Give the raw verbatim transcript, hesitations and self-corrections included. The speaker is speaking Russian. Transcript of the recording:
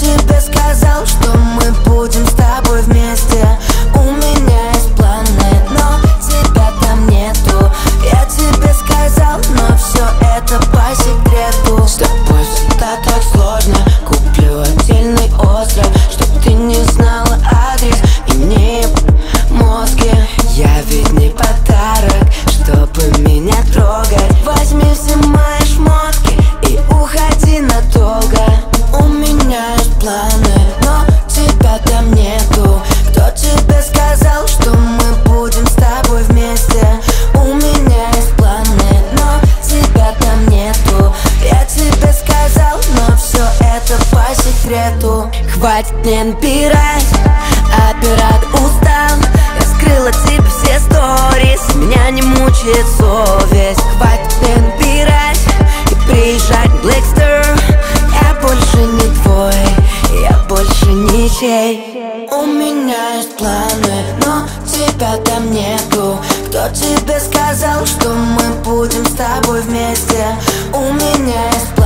тебе сказал, что мы будем с тобой вместе? У меня есть планы, но тебя там нету. Я тебе сказал, но все это по секрету. С тобой всегда так сложно. Куплю отдельный остров, чтоб ты не знала адрес и не мозги. Я ведь не подарок, чтобы меня трогать. Возьми все мои шмотки и уходи надолго. У меня есть планы, но тебя там нету. Кто тебе сказал, что мы будем с тобой вместе? У меня есть планы, но тебя там нету. Я тебе сказал, но все это по секрету. Хватит мне набирать, оператор устал. Я скрыла тебе все сторис, меня не мучает совесть. Хватит мне набирать и приезжать в Blackster. Я больше не твой, я больше ничей. У меня есть планы, но тебя там нету. Кто тебе сказал, что мы будем с тобой вместе? У меня есть планы.